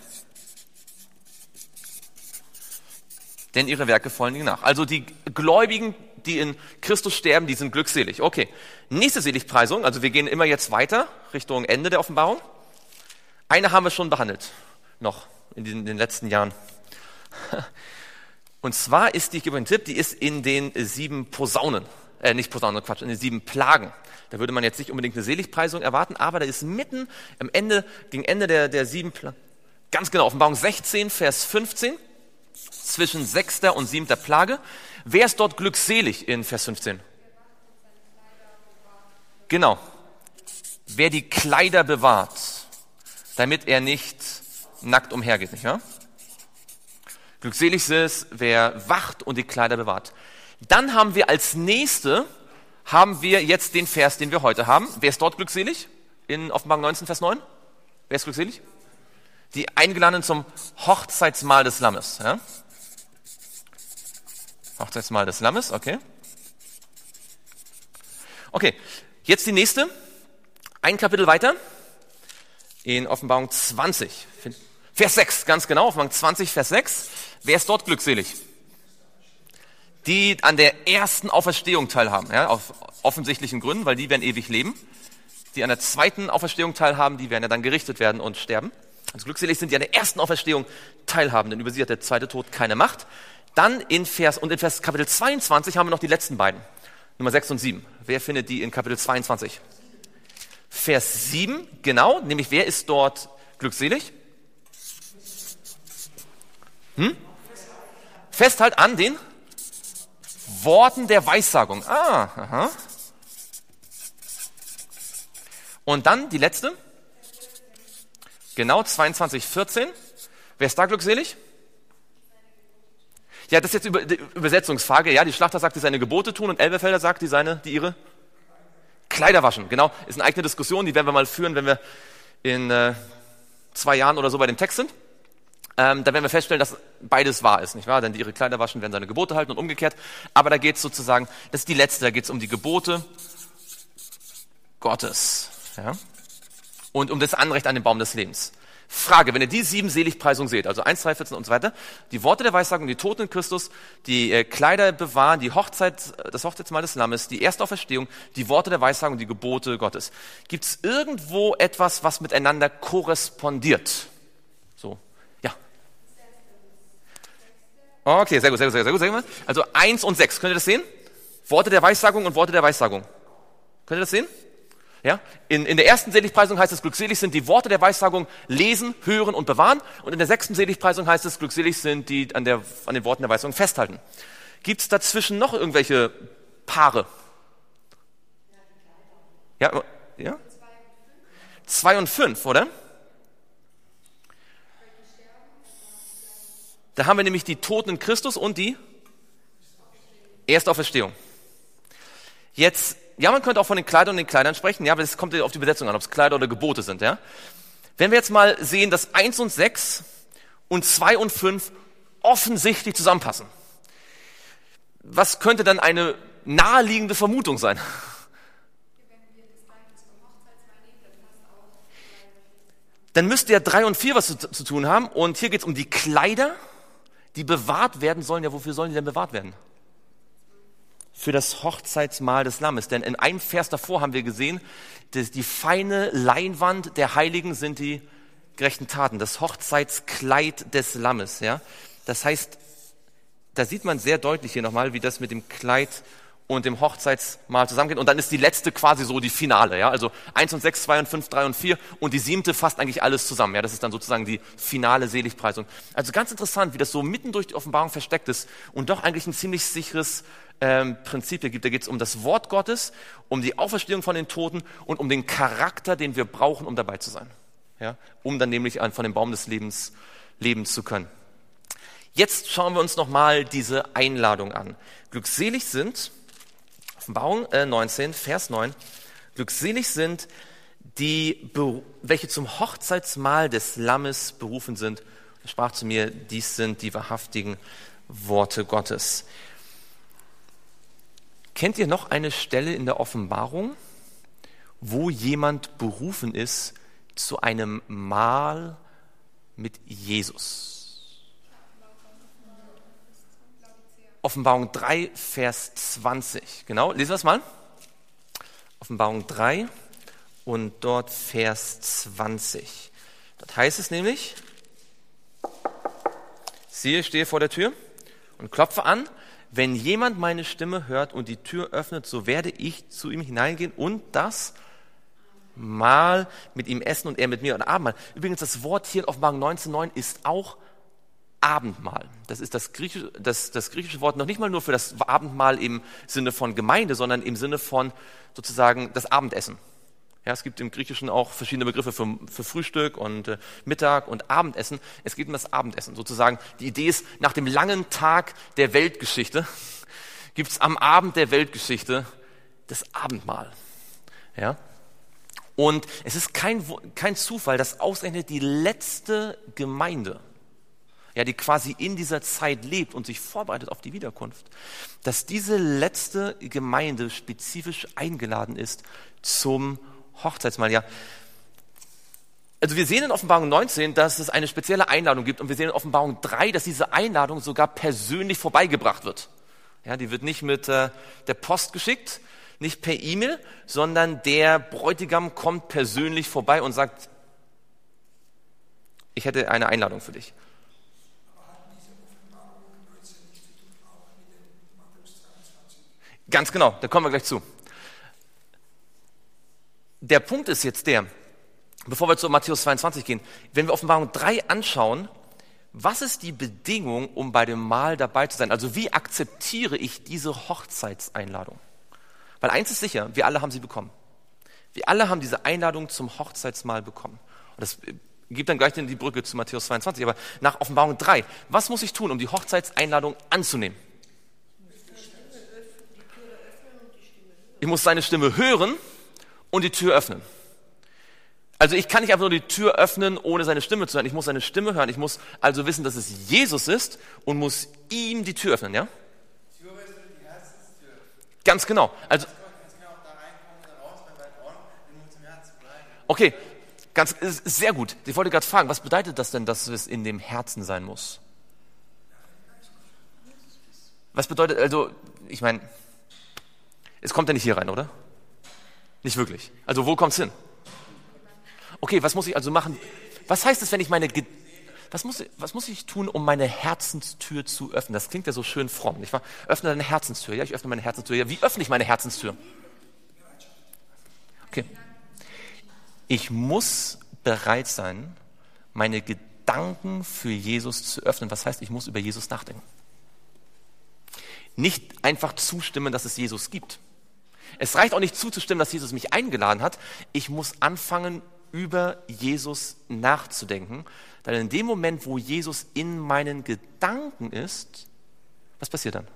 Denn ihre Werke folgen ihnen nach. Also die Gläubigen, die in Christus sterben, die sind glückselig. Okay, nächste Seligpreisung, also wir gehen immer jetzt weiter, Richtung Ende der Offenbarung. Eine haben wir schon behandelt, noch in den, in den letzten Jahren. Und zwar ist die, ich gebe einen Tipp, die ist in den sieben Posaunen, äh nicht Posaunen, Quatsch, in den sieben Plagen. Da würde man jetzt nicht unbedingt eine Seligpreisung erwarten, aber da ist mitten am Ende, gegen Ende der, der sieben Plagen, ganz genau, Offenbarung sechzehn, Vers fünfzehn, zwischen sechster und siebter Plage. Wer ist dort glückselig in Vers fünfzehn? Genau. Wer die Kleider bewahrt, damit er nicht nackt umhergeht, nicht wahr? Glückselig ist es, wer wacht und die Kleider bewahrt. Dann haben wir als nächste, haben wir jetzt den Vers, den wir heute haben. Wer ist dort glückselig? In Offenbarung neunzehn, Vers neun. Wer ist glückselig? Die Eingeladenen zum Hochzeitsmahl des Lammes. Ja? Hochzeitsmahl des Lammes, okay. Okay, jetzt die nächste. Ein Kapitel weiter. In Offenbarung zwanzig. Vers sechs, ganz genau. Offenbarung zwanzig, Vers sechs. Wer ist dort glückselig? Die an der ersten Auferstehung teilhaben, ja, aus offensichtlichen Gründen, weil die werden ewig leben. Die an der zweiten Auferstehung teilhaben, die werden ja dann gerichtet werden und sterben. Also glückselig sind die an der ersten Auferstehung teilhaben, denn über sie hat der zweite Tod keine Macht. Dann in Vers, und in Vers Kapitel zweiundzwanzig haben wir noch die letzten beiden. Nummer sechs und sieben. Wer findet die in Kapitel zweiundzwanzig? Vers sieben, genau, nämlich wer ist dort glückselig? Hm? Festhalt an den Worten der Weissagung. Ah, aha. Und dann die letzte. Genau, zweiundzwanzig, vierzehn. Wer ist da glückselig? Ja, das ist jetzt über, die Übersetzungsfrage. Ja, die Schlachter sagt, die seine Gebote tun und Elberfelder sagt, die seine, die ihre Kleider waschen. Genau, ist eine eigene Diskussion, die werden wir mal führen, wenn wir in äh, zwei Jahren oder so bei dem Text sind. Ähm, da werden wir feststellen, dass beides wahr ist, nicht wahr? Denn die ihre Kleider waschen, werden seine Gebote halten und umgekehrt. Aber da geht es sozusagen, das ist die letzte, da geht es um die Gebote Gottes. Ja? Und um das Anrecht an den Baum des Lebens. Frage, wenn ihr die sieben Seligpreisungen seht, also eins, drei, vierzehn und so weiter, die Worte der Weissagung, die Toten in Christus, die äh, Kleider bewahren, die Hochzeit, das Hochzeitsmahl des Lammes, die Erstauferstehung, die Worte der Weissagung, die Gebote Gottes. Gibt es irgendwo etwas, was miteinander korrespondiert? So, ja. Okay, sehr gut, sehr gut, sehr gut, sehr gut. Also eins und sechs, könnt ihr das sehen? Worte der Weissagung und Worte der Weissagung. Könnt ihr das sehen? Ja, in, in der ersten Seligpreisung heißt es, glückselig sind die Worte der Weissagung lesen, hören und bewahren. Und in der sechsten Seligpreisung heißt es, glückselig sind die an, der, an den Worten der Weissagung festhalten. Gibt es dazwischen noch irgendwelche Paare? Ja, ja? Zwei und fünf, oder? Da haben wir nämlich die Toten in Christus und die Erstauferstehung. Jetzt, ja, man könnte auch von den Kleidern und den Kleidern sprechen, ja, aber es kommt ja auf die Übersetzung an, ob es Kleider oder Gebote sind, ja. Wenn wir jetzt mal sehen, dass eins und sechs und zwei und fünf offensichtlich zusammenpassen, was könnte dann eine naheliegende Vermutung sein? Dann müsste ja drei und vier was zu, zu tun haben und hier geht es um die Kleider, die bewahrt werden sollen. Ja, wofür sollen die denn bewahrt werden? Für das Hochzeitsmahl des Lammes. Denn in einem Vers davor haben wir gesehen, dass die feine Leinwand der Heiligen sind die gerechten Taten, das Hochzeitskleid des Lammes. Ja? Das heißt, da sieht man sehr deutlich hier nochmal, wie das mit dem Kleid und dem Hochzeitsmahl zusammengeht. Und dann ist die letzte quasi so die Finale. Ja? Also eins und sechs, zwei und fünf, drei und vier und die siebte fasst eigentlich alles zusammen. Ja? Das ist dann sozusagen die finale Seligpreisung. Also ganz interessant, wie das so mitten durch die Offenbarung versteckt ist und doch eigentlich ein ziemlich sicheres ähm, Prinzip hier gibt. Da geht es um das Wort Gottes, um die Auferstehung von den Toten und um den Charakter, den wir brauchen, um dabei zu sein. Ja? Um dann nämlich von dem Baum des Lebens leben zu können. Jetzt schauen wir uns nochmal diese Einladung an. Glückselig sind, Offenbarung neunzehn, Vers neun, glückselig sind die, welche zum Hochzeitsmahl des Lammes berufen sind. Er sprach zu mir, dies sind die wahrhaftigen Worte Gottes. Kennt ihr noch eine Stelle in der Offenbarung, wo jemand berufen ist zu einem Mahl mit Jesus? Offenbarung drei, Vers zwanzig. Genau, lesen wir es mal. Offenbarung drei und dort Vers zwanzig. Dort heißt es nämlich, siehe, ich stehe vor der Tür und klopfe an. Wenn jemand meine Stimme hört und die Tür öffnet, so werde ich zu ihm hineingehen und das Mahl mit ihm essen und er mit mir. Und Abendmahl. Übrigens, das Wort hier in Offenbarung neunzehn neun ist auch Abendmahl. Das ist das griechische, das, das griechische Wort noch nicht mal nur für das Abendmahl im Sinne von Gemeinde, sondern im Sinne von sozusagen das Abendessen. Ja, es gibt im Griechischen auch verschiedene Begriffe für, für Frühstück und äh, Mittag und Abendessen. Es geht um das Abendessen. Sozusagen die Idee ist, nach dem langen Tag der Weltgeschichte gibt es am Abend der Weltgeschichte das Abendmahl. Ja? Und es ist kein, kein Zufall, dass ausgerechnet die letzte Gemeinde, ja, die quasi in dieser Zeit lebt und sich vorbereitet auf die Wiederkunft, dass diese letzte Gemeinde spezifisch eingeladen ist zum Hochzeitsmahl. Ja. Also wir sehen in Offenbarung neunzehn, dass es eine spezielle Einladung gibt und wir sehen in Offenbarung drei, dass diese Einladung sogar persönlich vorbeigebracht wird. Ja, die wird nicht mit äh, der Post geschickt, nicht per E-Mail, sondern der Bräutigam kommt persönlich vorbei und sagt, ich hätte eine Einladung für dich. Ganz genau, da kommen wir gleich zu. Der Punkt ist jetzt der, bevor wir zu Matthäus zweiundzwanzig gehen, wenn wir Offenbarung drei anschauen, was ist die Bedingung, um bei dem Mahl dabei zu sein? Also wie akzeptiere ich diese Hochzeitseinladung? Weil eins ist sicher, wir alle haben sie bekommen. Wir alle haben diese Einladung zum Hochzeitsmahl bekommen. Und das gibt dann gleich die Brücke zu Matthäus zweiundzwanzig. Aber nach Offenbarung drei, was muss ich tun, um die Hochzeitseinladung anzunehmen? Ich muss seine Stimme hören und die Tür öffnen. Also ich kann nicht einfach nur die Tür öffnen, ohne seine Stimme zu hören. Ich muss seine Stimme hören. Ich muss also wissen, dass es Jesus ist und muss ihm die Tür öffnen, ja? Die Tür ist die Herzenstür. Ganz genau. Also Jetzt können wir auch da reinkommen oder raus, bei beiden Ohren, den Mund zum Herzen bleiben. okay, Ganz, sehr gut. Ich wollte gerade fragen, was bedeutet das denn, dass es in dem Herzen sein muss? Was bedeutet, also, ich meine, es kommt ja nicht hier rein, oder? Nicht wirklich. Also, wo kommt's hin? Okay, was muss ich also machen? Was heißt es, wenn ich meine, Ge- was muss, was muss ich tun, um meine Herzenstür zu öffnen? Das klingt ja so schön fromm, nicht wahr? Öffne deine Herzenstür. Ja, ich öffne meine Herzenstür. Ja, wie öffne ich meine Herzenstür? Okay. Ich muss bereit sein, meine Gedanken für Jesus zu öffnen. Was heißt, ich muss über Jesus nachdenken? Nicht einfach zustimmen, dass es Jesus gibt. Es reicht auch nicht zuzustimmen, dass Jesus mich eingeladen hat. Ich muss anfangen, über Jesus nachzudenken. Denn in dem Moment, wo Jesus in meinen Gedanken ist, was passiert dann?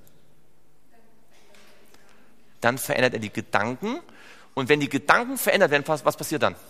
Dann verändert er die Gedanken. Und wenn die Gedanken verändert werden, was, was passiert dann?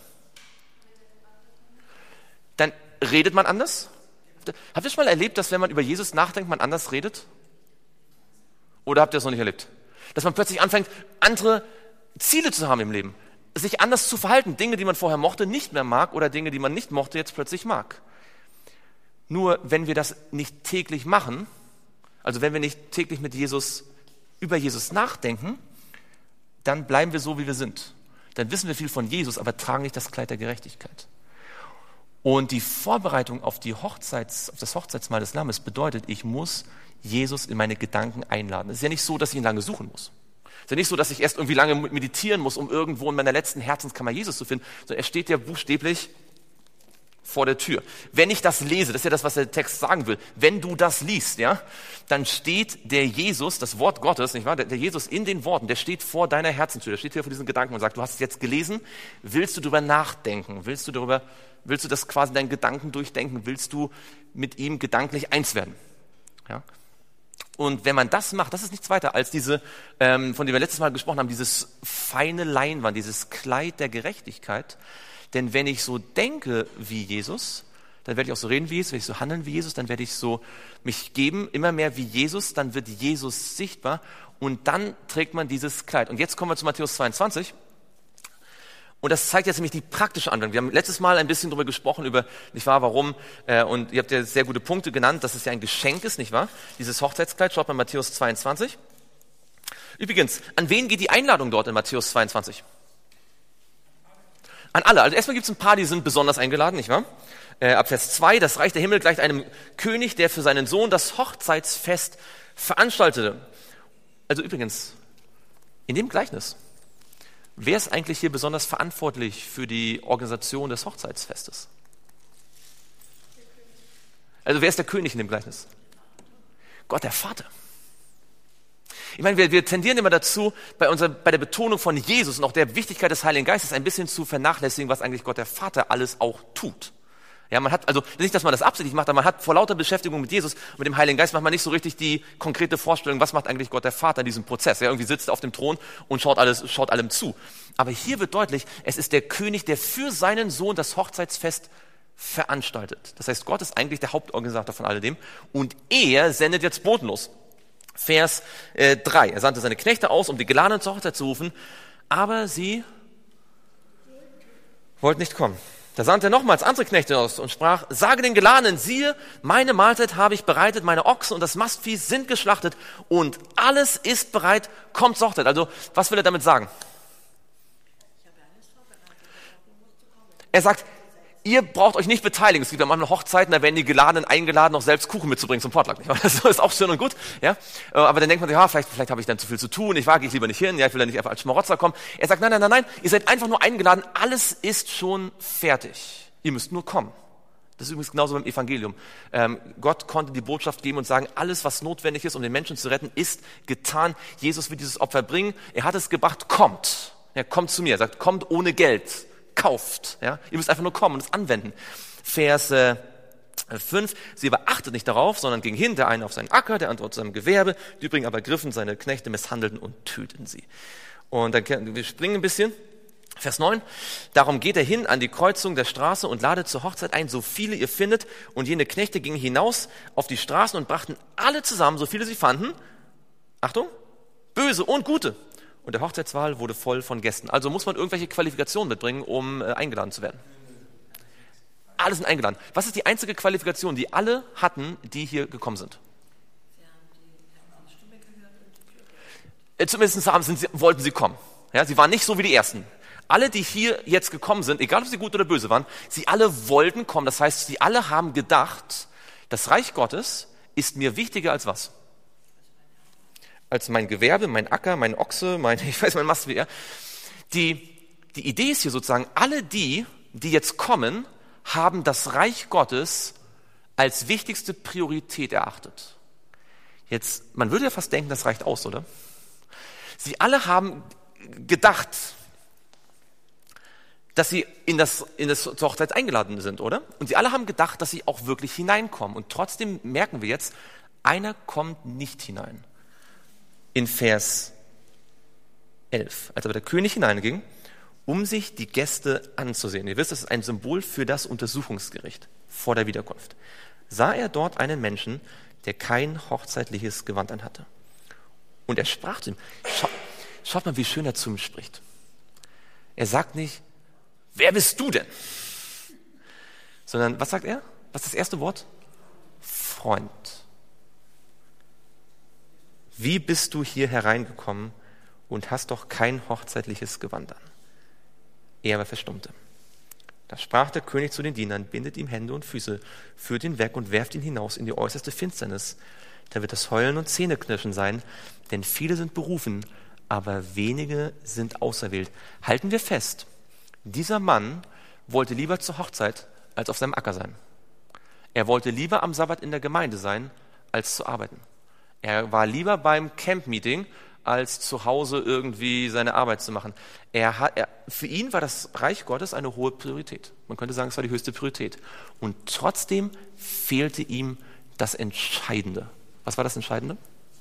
Dann redet man anders. Habt ihr schon mal erlebt, dass wenn man über Jesus nachdenkt, man anders redet? Oder habt ihr das noch nicht erlebt? Dass man plötzlich anfängt, andere Ziele zu haben im Leben. Sich anders zu verhalten. Dinge, die man vorher mochte, nicht mehr mag oder Dinge, die man nicht mochte, jetzt plötzlich mag. Nur wenn wir das nicht täglich machen, also wenn wir nicht täglich mit Jesus, über Jesus nachdenken, dann bleiben wir so, wie wir sind. Dann wissen wir viel von Jesus, aber tragen nicht das Kleid der Gerechtigkeit. Und die Vorbereitung auf, die Hochzeits, auf das Hochzeitsmahl des Lammes bedeutet, ich muss Jesus in meine Gedanken einladen. Es ist ja nicht so, dass ich ihn lange suchen muss. Es ist ja nicht so, dass ich erst irgendwie lange meditieren muss, um irgendwo in meiner letzten Herzenskammer Jesus zu finden, sondern er steht ja buchstäblich vor der Tür. Wenn ich das lese, das ist ja das, was der Text sagen will, wenn du das liest, ja, dann steht der Jesus, das Wort Gottes, nicht wahr, der, der Jesus in den Worten, der steht vor deiner Herzenstür, der steht hier vor diesen Gedanken und sagt, du hast es jetzt gelesen, willst du darüber nachdenken, willst du darüber, willst du das quasi deinen Gedanken durchdenken, willst du mit ihm gedanklich eins werden, ja. Und wenn man das macht, das ist nichts weiter als diese, ähm, von dem wir letztes Mal gesprochen haben, dieses feine Leinwand, dieses Kleid der Gerechtigkeit. Denn wenn ich so denke wie Jesus, dann werde ich auch so reden wie Jesus, wenn ich so handeln wie Jesus, dann werde ich so mich geben, immer mehr wie Jesus, dann wird Jesus sichtbar und dann trägt man dieses Kleid. Und jetzt kommen wir zu Matthäus zweiundzwanzig. Und das zeigt jetzt nämlich die praktische Anwendung. Wir haben letztes Mal ein bisschen darüber gesprochen, über, nicht wahr, warum, äh, und ihr habt ja sehr gute Punkte genannt, dass es ja ein Geschenk ist, nicht wahr? Dieses Hochzeitskleid, schaut mal Matthäus zweiundzwanzig. Übrigens, an wen geht die Einladung dort in Matthäus zweiundzwanzig? An alle. Also erstmal gibt es ein paar, die sind besonders eingeladen, nicht wahr? Äh, ab Vers zwei, das Reich der Himmel gleicht einem König, der für seinen Sohn das Hochzeitsfest veranstaltete. Also übrigens, in dem Gleichnis, wer ist eigentlich hier besonders verantwortlich für die Organisation des Hochzeitsfestes? Also wer ist der König in dem Gleichnis? Gott, der Vater. Ich meine, wir, wir tendieren immer dazu, bei, unserer, bei der Betonung von Jesus und auch der Wichtigkeit des Heiligen Geistes ein bisschen zu vernachlässigen, was eigentlich Gott, der Vater, alles auch tut. Ja, man hat, also nicht, dass man das absichtlich macht, aber man hat vor lauter Beschäftigung mit Jesus und mit dem Heiligen Geist macht man nicht so richtig die konkrete Vorstellung, was macht eigentlich Gott, der Vater, in diesem Prozess. Ja, irgendwie sitzt er auf dem Thron und schaut alles, schaut allem zu. Aber hier wird deutlich, es ist der König, der für seinen Sohn das Hochzeitsfest veranstaltet. Das heißt, Gott ist eigentlich der Hauptorganisator von alledem und er sendet jetzt botenlos. Vers äh, drei. Er sandte seine Knechte aus, um die Geladenen zur Hochzeit zu rufen, aber sie wollten nicht kommen. Da sandte er nochmals andere Knechte aus und sprach, sage den Geladenen, siehe, meine Mahlzeit habe ich bereitet, meine Ochsen und das Mastvieh sind geschlachtet und alles ist bereit, kommt zur Hochzeit. Also, was will er damit sagen? Er sagt, ihr braucht euch nicht beteiligen. Es gibt ja manchmal Hochzeiten, da werden die Geladenen eingeladen, noch selbst Kuchen mitzubringen zum Potluck. Das ist auch schön und gut. Ja? Aber dann denkt man sich, ja, vielleicht, vielleicht habe ich dann zu viel zu tun, ich wage ich lieber nicht hin, ja, ich will ja nicht einfach als Schmarotzer kommen. Er sagt, nein, nein, nein, nein, ihr seid einfach nur eingeladen, alles ist schon fertig. Ihr müsst nur kommen. Das ist übrigens genauso beim Evangelium. Ähm, Gott konnte die Botschaft geben und sagen, alles, was notwendig ist, um den Menschen zu retten, ist getan. Jesus wird dieses Opfer bringen. Er hat es gebracht, kommt. Ja, kommt zu mir. Er sagt, kommt ohne Geld. Kauft. Ja? Ihr müsst einfach nur kommen und es anwenden. Vers äh, fünf. Sie aber achtet nicht darauf, sondern ging hin, der eine auf seinen Acker, der andere auf seinem Gewerbe. Die übrigen aber griffen seine Knechte, misshandelten und töteten sie. Und dann, wir springen ein bisschen. Vers neun. Darum geht er hin an die Kreuzung der Straße und ladet zur Hochzeit ein, so viele ihr findet. Und jene Knechte gingen hinaus auf die Straßen und brachten alle zusammen, so viele sie fanden. Achtung. Böse und Gute. Und der Hochzeitssaal wurde voll von Gästen. Also muss man irgendwelche Qualifikationen mitbringen, um äh, eingeladen zu werden. alle sind eingeladen. Was ist die einzige Qualifikation, die alle hatten, die hier gekommen sind? Äh, Zumindest haben, sind sie, wollten sie kommen. Ja, sie waren nicht so wie die Ersten. Alle, die hier jetzt gekommen sind, egal ob sie gut oder böse waren, sie alle wollten kommen. Das heißt, sie alle haben gedacht, das Reich Gottes ist mir wichtiger als was? Als mein Gewerbe, mein Acker, mein Ochse, mein, ich weiß, mein Mast, ja. Die, die Idee ist hier sozusagen, alle die, die jetzt kommen, haben das Reich Gottes als wichtigste Priorität erachtet. Jetzt, man würde ja fast denken, das reicht aus, oder? Sie alle haben gedacht, dass sie in das, in das zur Hochzeit eingeladen sind, oder? Und sie alle haben gedacht, dass sie auch wirklich hineinkommen. Und trotzdem merken wir jetzt, einer kommt nicht hinein. In Vers elf. Als aber der König hineinging, um sich die Gäste anzusehen. Ihr wisst, das ist ein Symbol für das Untersuchungsgericht vor der Wiederkunft. Sah er dort einen Menschen, der kein hochzeitliches Gewand anhatte. Und er sprach zu ihm, schau, schaut mal, wie schön er zu ihm spricht. Er sagt nicht, wer bist du denn? Sondern, was sagt er? Was ist das erste Wort? Freund. Wie bist du hier hereingekommen und hast doch kein hochzeitliches Gewand an? Er aber verstummte. Da sprach der König zu den Dienern, bindet ihm Hände und Füße, führt ihn weg und werft ihn hinaus in die äußerste Finsternis. Da wird das Heulen und Zähneknirschen sein, denn viele sind berufen, aber wenige sind auserwählt. Halten wir fest, dieser Mann wollte lieber zur Hochzeit als auf seinem Acker sein. Er wollte lieber am Sabbat in der Gemeinde sein, als zu arbeiten. Er war lieber beim Camp-Meeting, als zu Hause irgendwie seine Arbeit zu machen. Er hat, er, für ihn war das Reich Gottes eine hohe Priorität. Man könnte sagen, es war die höchste Priorität. Und trotzdem fehlte ihm das Entscheidende. Was war das Entscheidende?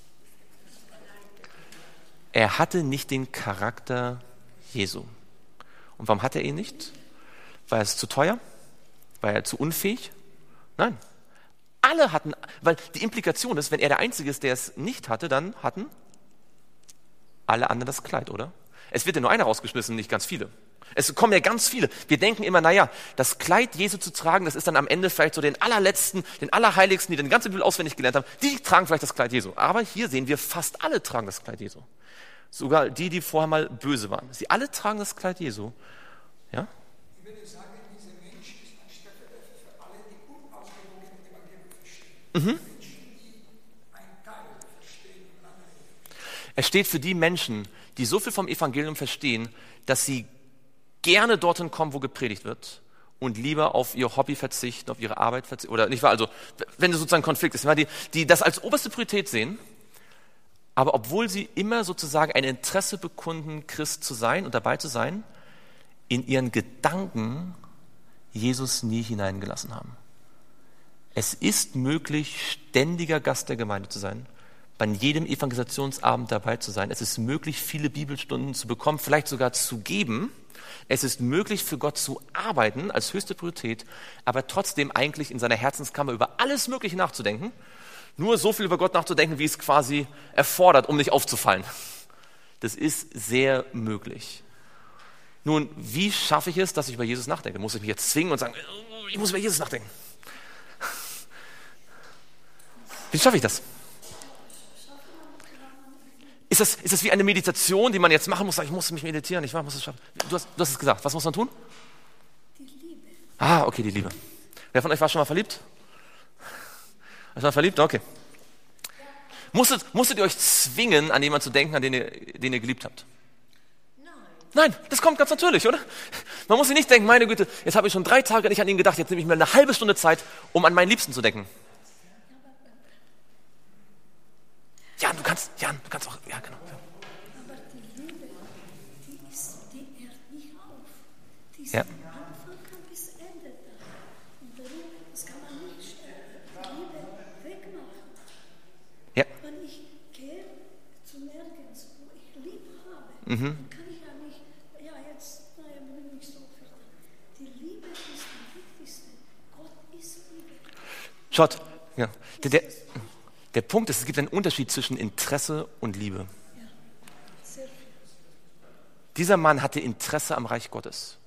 Er hatte nicht den Charakter Jesu. Und warum hat er ihn nicht? War es zu teuer? War er zu unfähig? Nein. Alle hatten, weil die Implikation ist, wenn er der Einzige ist, der es nicht hatte, dann hatten alle anderen das Kleid, oder? Es wird ja nur einer rausgeschmissen, nicht ganz viele. Es kommen ja ganz viele. Wir denken immer, naja, das Kleid Jesu zu tragen, das ist dann am Ende vielleicht so den allerletzten, den allerheiligsten, die den ganze Bibel auswendig gelernt haben, die tragen vielleicht das Kleid Jesu. Aber hier sehen wir, fast alle tragen das Kleid Jesu. Sogar die, die vorher mal böse waren. Sie alle tragen das Kleid Jesu. Ja? Ich würde sagen, dieser Mensch ist ein Stellvertreter für alle, die unausgewogene Evangelium verstehen. Mhm. Menschen, die ein Teil verstehen und andere nicht. Es steht für die Menschen, die so viel vom Evangelium verstehen, dass sie gerne dorthin kommen, wo gepredigt wird und lieber auf ihr Hobby verzichten, auf ihre Arbeit verzichten, oder nicht wahr? Also, wenn es sozusagen ein Konflikt ist, die, die das als oberste Priorität sehen, aber obwohl sie immer sozusagen ein Interesse bekunden, Christ zu sein und dabei zu sein, in ihren Gedanken Jesus nie hineingelassen haben. Es ist möglich, ständiger Gast der Gemeinde zu sein, bei jedem Evangelisationsabend dabei zu sein. Es ist möglich, viele Bibelstunden zu bekommen, vielleicht sogar zu geben. Es ist möglich, für Gott zu arbeiten als höchste Priorität, aber trotzdem eigentlich in seiner Herzenskammer über alles Mögliche nachzudenken. Nur so viel über Gott nachzudenken, wie es quasi erfordert, um nicht aufzufallen. Das ist sehr möglich. Nun, wie schaffe ich es, dass ich über Jesus nachdenke? Muss ich mich jetzt zwingen und sagen, ich muss über Jesus nachdenken? Wie schaffe ich das? Ist das, ist das wie eine Meditation, die man jetzt machen muss? Ich muss mich meditieren, ich muss es schaffen. Du hast, du hast es gesagt. Was muss man tun? Die Liebe. Ah, okay, die Liebe. Wer von euch war schon mal verliebt? War schon mal verliebt? Okay. Musstet, musstet ihr euch zwingen, an jemanden zu denken, an den ihr, den ihr geliebt habt? Nein. Nein, das kommt ganz natürlich, oder? Man muss sich nicht denken, meine Güte, jetzt habe ich schon drei Tage nicht an ihn gedacht, jetzt nehme ich mir eine halbe Stunde Zeit, um an meinen Liebsten zu denken. Jan, du kannst, Jan, du kannst auch, ja, genau. Aber die Liebe, die, ist, die hört nicht auf. Die ist Ja. von Anfang an bis Ende da. Und darum, das kann man nicht die Liebe wegmachen. Ja. Wenn ich gehe zu nirgends, wo ich lieb habe, Mhm. dann kann ich ja nicht, ja jetzt, naja, bin ich so viel. Die Liebe ist die wichtigste. Gott ist Liebe. Schaut, ja, der, der, der Punkt ist, es gibt einen Unterschied zwischen Interesse und Liebe. Sehr viel. Dieser Mann hatte Interesse am Reich Gottes.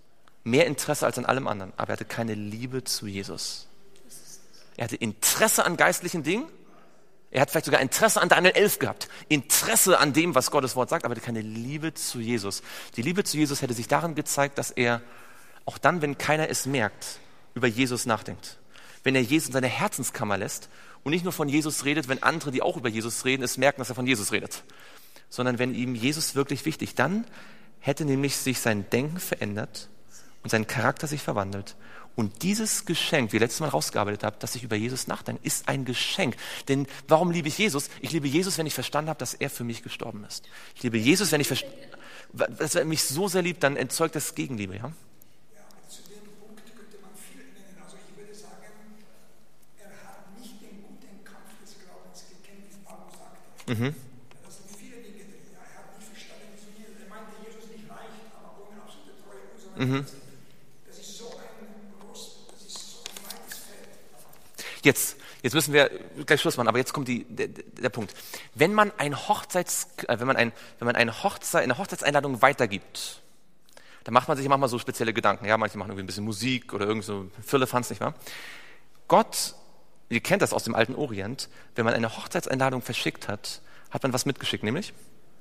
mehr Interesse als an allem anderen, aber er hatte keine Liebe zu Jesus. Er hatte Interesse an geistlichen Dingen. Er hat vielleicht sogar Interesse an Daniel elf gehabt. Interesse an dem, was Gottes Wort sagt, aber er hatte keine Liebe zu Jesus. Die Liebe zu Jesus hätte sich darin gezeigt, dass er auch dann, wenn keiner es merkt, über Jesus nachdenkt. Wenn er Jesus in seine Herzenskammer lässt und nicht nur von Jesus redet, wenn andere, die auch über Jesus reden, es merken, dass er von Jesus redet. Sondern wenn ihm Jesus wirklich wichtig, dann hätte nämlich sich sein Denken verändert und sein Charakter sich verwandelt. Und dieses Geschenk, wie ihr letztes Mal rausgearbeitet habt, dass ich über Jesus nachdenke, ist ein Geschenk. Denn warum liebe ich Jesus? Ich liebe Jesus, wenn ich verstanden habe, dass er für mich gestorben ist. Ich liebe Jesus, wenn ich verstanden habe, dass er mich so sehr liebt, dann erzeugt das Gegenliebe. Ja? Ja, aber zu dem Punkt könnte man viel nennen. Also ich würde sagen, er hat nicht den guten Kampf des Glaubens gekämpft, wie Paulus sagte. Mhm. Das sind viele Dinge drin. Ja, er hat nicht verstanden, wieso Jesus, er meinte, Jesus nicht reicht, aber ohne absolute Treue und so weiter. Mhm. Das ist so ein groß, das ist so ein weites Feld. Jetzt, jetzt müssen wir gleich Schluss machen, aber jetzt kommt die, der, der Punkt. Wenn man ein Hochzeits, äh, wenn man ein, wenn man eine Hochzeit, eine Hochzeitseinladung weitergibt, dann macht man sich manchmal so spezielle Gedanken. Ja, manche machen irgendwie ein bisschen Musik oder irgend so Firlefanz, nicht wahr? Gott, ihr kennt das aus dem alten Orient, wenn man eine Hochzeitseinladung verschickt hat, hat man was mitgeschickt, nämlich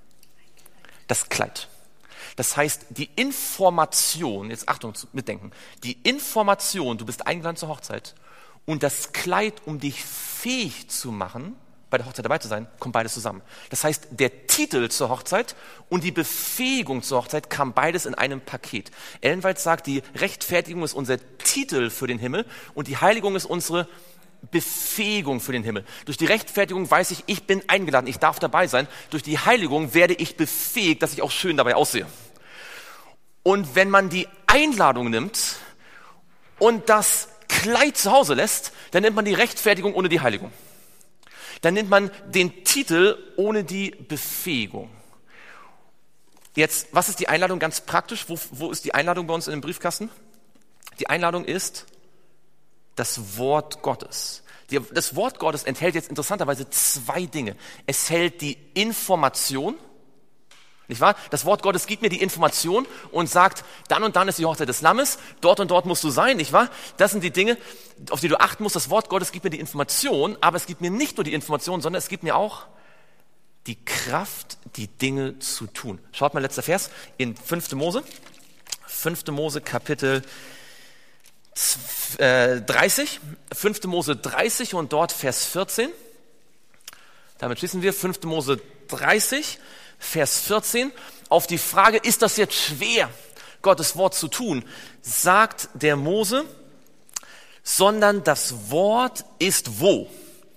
das Kleid. Das heißt, die Information, jetzt Achtung, mitdenken, die Information, du bist eingeladen zur Hochzeit und das Kleid, um dich fähig zu machen, bei der Hochzeit dabei zu sein, kommt beides zusammen. Das heißt, der Titel zur Hochzeit und die Befähigung zur Hochzeit kam beides in einem Paket. Ellen White sagt, die Rechtfertigung ist unser Titel für den Himmel und die Heiligung ist unsere Befähigung für den Himmel. Durch die Rechtfertigung weiß ich, ich bin eingeladen, ich darf dabei sein. Durch die Heiligung werde ich befähigt, dass ich auch schön dabei aussehe. Und wenn man die Einladung nimmt und das Kleid zu Hause lässt, dann nimmt man die Rechtfertigung ohne die Heiligung. Dann nimmt man den Titel ohne die Befähigung. Jetzt, was ist die Einladung ganz praktisch? Wo, wo ist die Einladung bei uns in dem Briefkasten? Die Einladung ist das Wort Gottes. Die, das Wort Gottes enthält jetzt interessanterweise zwei Dinge. Es hält die Information, nicht wahr? Das Wort Gottes gibt mir die Information und sagt, dann und dann ist die Hochzeit des Lammes, dort und dort musst du sein, nicht wahr? Das sind die Dinge, auf die du achten musst. Das Wort Gottes gibt mir die Information, aber es gibt mir nicht nur die Information, sondern es gibt mir auch die Kraft, die Dinge zu tun. Schaut mal, letzter Vers in fünfte Mose. fünfte Mose Kapitel dreißig. fünfte Mose dreißig und dort Vers vierzehn. Damit schließen wir. fünfte Mose dreißig. Vers vierzehn, auf die Frage, ist das jetzt schwer, Gottes Wort zu tun, sagt der Mose, sondern das Wort ist wo?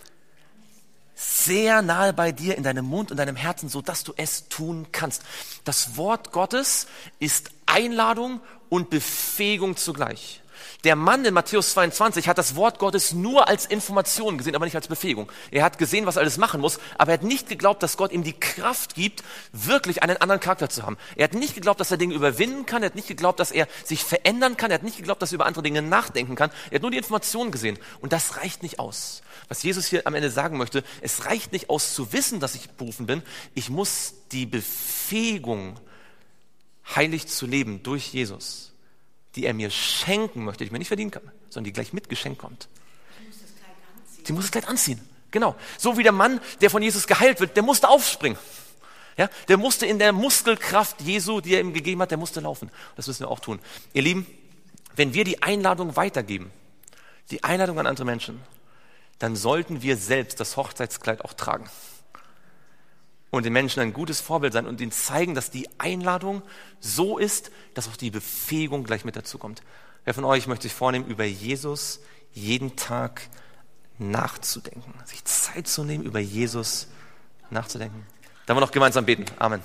Sehr nahe bei dir in deinem Mund und deinem Herzen, so dass du es tun kannst. Das Wort Gottes ist Einladung und Befähigung zugleich. Der Mann in Matthäus zweiundzwanzig hat das Wort Gottes nur als Information gesehen, aber nicht als Befähigung. Er hat gesehen, was er alles machen muss, aber er hat nicht geglaubt, dass Gott ihm die Kraft gibt, wirklich einen anderen Charakter zu haben. Er hat nicht geglaubt, dass er Dinge überwinden kann. Er hat nicht geglaubt, dass er sich verändern kann. Er hat nicht geglaubt, dass er über andere Dinge nachdenken kann. Er hat nur die Information gesehen. Und das reicht nicht aus. Was Jesus hier am Ende sagen möchte, es reicht nicht aus zu wissen, dass ich berufen bin. Ich muss die Befähigung, heilig zu leben durch Jesus, die er mir schenken möchte, die ich mir nicht verdienen kann, sondern die gleich mit Geschenk kommt. Sie muss das Kleid anziehen. Sie muss das Kleid anziehen. Genau. So wie der Mann, der von Jesus geheilt wird, der musste aufspringen. Ja, der musste in der Muskelkraft Jesu, die er ihm gegeben hat, der musste laufen. Das müssen wir auch tun. Ihr Lieben, wenn wir die Einladung weitergeben, die Einladung an andere Menschen, dann sollten wir selbst das Hochzeitskleid auch tragen. Und den Menschen ein gutes Vorbild sein und ihnen zeigen, dass die Einladung so ist, dass auch die Befähigung gleich mit dazu kommt. Wer von euch möchte sich vornehmen, über Jesus jeden Tag nachzudenken, sich Zeit zu nehmen, über Jesus nachzudenken? Dann wollen wir noch gemeinsam beten. Amen.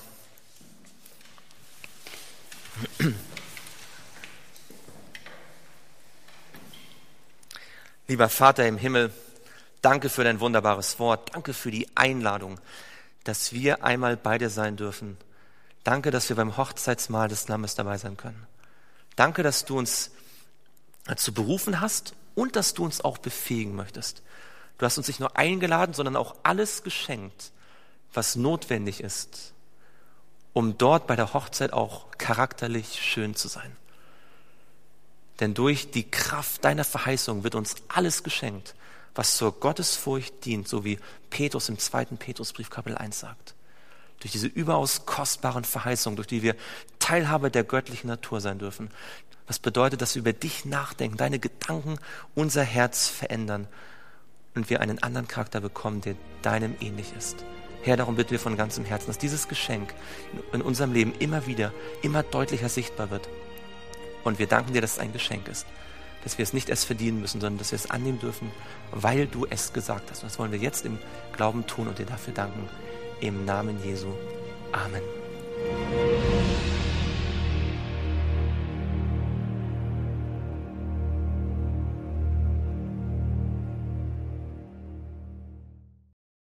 Lieber Vater im Himmel, danke für dein wunderbares Wort. Danke für die Einladung, dass wir einmal bei dir sein dürfen. Danke, dass wir beim Hochzeitsmahl des Lammes dabei sein können. Danke, dass du uns dazu berufen hast und dass du uns auch befähigen möchtest. Du hast uns nicht nur eingeladen, sondern auch alles geschenkt, was notwendig ist, um dort bei der Hochzeit auch charakterlich schön zu sein. Denn durch die Kraft deiner Verheißung wird uns alles geschenkt, was zur Gottesfurcht dient, so wie Petrus im zweiten Petrusbrief Kapitel eins sagt. Durch diese überaus kostbaren Verheißungen, durch die wir Teilhaber der göttlichen Natur sein dürfen. Was bedeutet, dass wir über dich nachdenken, deine Gedanken unser Herz verändern und wir einen anderen Charakter bekommen, der deinem ähnlich ist. Herr, darum bitten wir von ganzem Herzen, dass dieses Geschenk in unserem Leben immer wieder, immer deutlicher sichtbar wird. Und wir danken dir, dass es ein Geschenk ist, dass wir es nicht erst verdienen müssen, sondern dass wir es annehmen dürfen, weil du es gesagt hast. Und das wollen wir jetzt im Glauben tun und dir dafür danken. Im Namen Jesu. Amen.